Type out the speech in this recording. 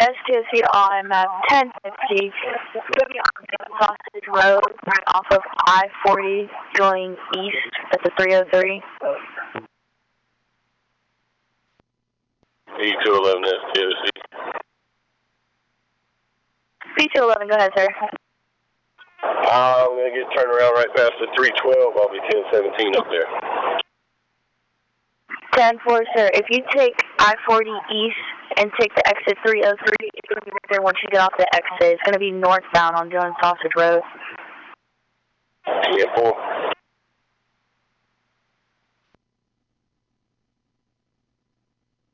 STOC on map 1050, going to be on Sausage Road, right off of I-40, going east at the 303. B211 STOC. B211, go ahead, sir. I'm going to get turned around right past the 312. I'll be 1017 up there. 10-4, sir. If you take I-40 east and take the exit 303, it's going to be right there once you get off the exit. It's going to be northbound on Jones Sausage Road. Yeah, 4.